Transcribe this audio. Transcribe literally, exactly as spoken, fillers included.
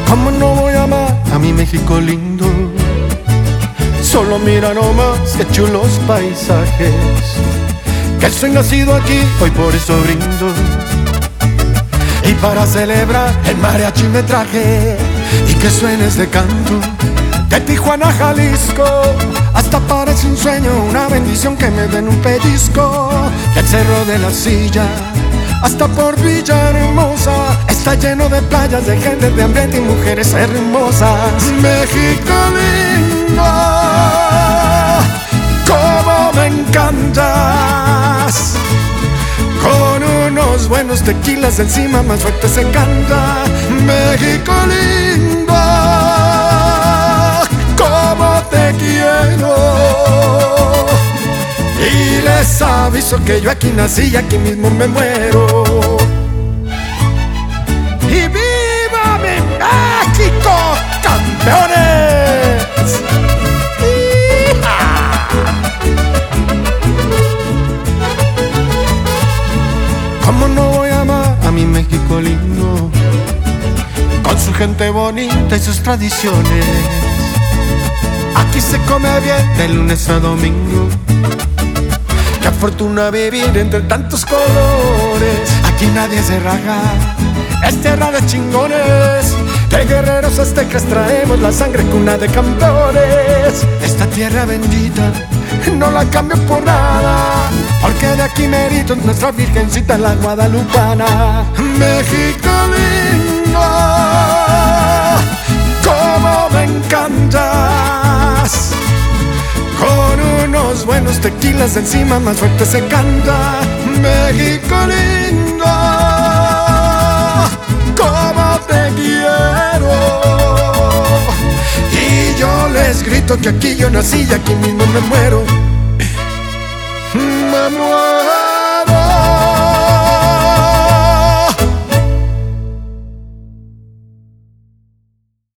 ¿Cómo no voy a amar a mi México lindo? Solo mira nomás qué chulos paisajes, que soy nacido aquí, hoy por eso brindo. Y para celebrar el mariachi me traje, y que suene este canto de Tijuana, Jalisco. Hasta parece un sueño, una bendición que me den un pellizco. El Cerro de la Silla, hasta por Villahermosa, está lleno de playas, de gente, de ambiente y mujeres hermosas. México lindo, cómo me encantas. Con unos buenos tequilas encima, más fuerte se canta. México lindo, cómo te quiero. Y les aviso que yo aquí nací y aquí mismo me muero. ¡Y viva mi México, campeones! ¡Hija! ¿Cómo no voy a amar a mi México lindo? Con su gente bonita y sus tradiciones. Aquí se come bien de lunes a domingo. Qué fortuna vivir entre tantos colores. Aquí nadie se raja, es tierra de chingones. De guerreros aztecas traemos la sangre, cuna de campeones. Esta tierra bendita no la cambio por nada, porque de aquí merito nuestra virgencita la guadalupana. México lindo, cómo me encantas. Con unos buenos tequilas encima, más fuerte se canta. México lindo, cómo te quiero. Y yo les grito que aquí yo nací y aquí mismo me muero. Me muero.